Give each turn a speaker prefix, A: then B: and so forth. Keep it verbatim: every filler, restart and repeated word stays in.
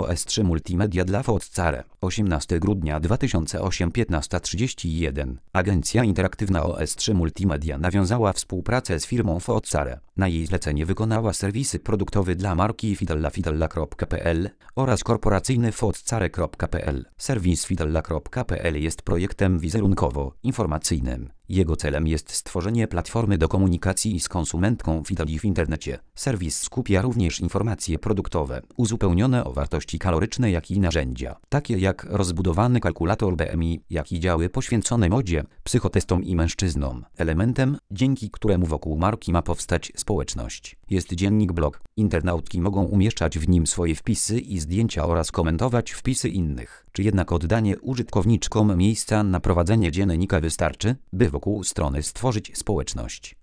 A: O S trzy Multimedia dla Foccare. osiemnastego grudnia dwa tysiące ósmego, piętnasta trzydzieści jeden. Agencja interaktywna O S trzy Multimedia nawiązała współpracę z firmą Foccare. Na jej zlecenie wykonała serwisy produktowe dla marki Fidella fidella kropka p l oraz korporacyjny Foccare kropka p l. Serwis fidella kropka p l jest projektem wizerunkowo-informacyjnym. Jego celem jest stworzenie platformy do komunikacji z konsumentką Fidelli w internecie. Serwis skupia również informacje produktowe, uzupełnione o wartości kaloryczne, jak i narzędzia, takie jak rozbudowany kalkulator B M I, jak i działy poświęcone modzie, psychotestom i mężczyznom. Elementem, dzięki któremu wokół marki ma powstać społeczność, jest dziennik blog. Internautki mogą umieszczać w nim swoje wpisy i zdjęcia oraz komentować wpisy innych. Czy jednak oddanie użytkowniczkom miejsca na prowadzenie dziennika wystarczy, by wokół strony stworzyć społeczność?